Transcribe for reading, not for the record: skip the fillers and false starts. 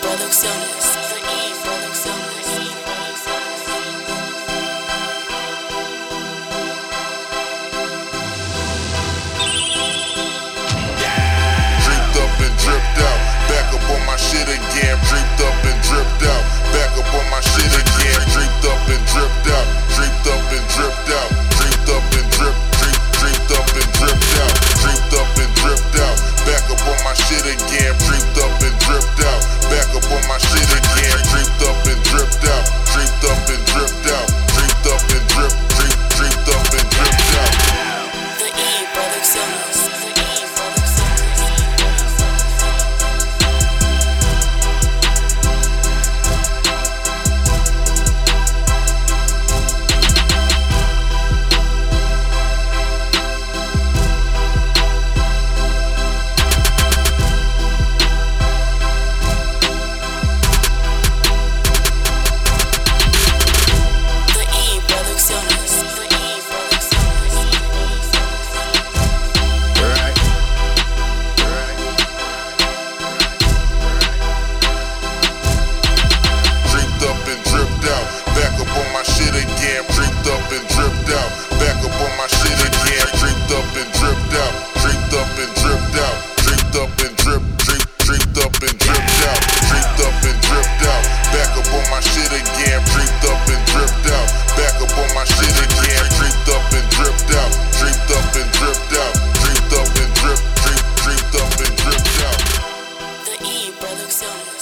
Producciones. Dripped up and dripped out, back up on my shit again. Dripped up and dripped out, back up on my shit again. Dripped up and dripped out, dripped up and dripped out, dripped up and dripped up and dripped out, dripped up and dripped out, back up on my shit again. Dripped up and dripped out, back up on my shit again. Dripped up and dripped out, dripped up and dripped out, dripped up and dripped up and dripped out. The E Producciones. Dripped up and dripped out, back up on my shit again. Dripped up and dripped out, dripped up and dripped out, dripped up and dripped up and dripped out, dripped up and dripped out, back up on my shit again. Dripped up and dripped out, back up on my shit again. Dripped up and dripped out, dripped up and dripped out, dripped up and dripped up and dripped out. The E Producciones.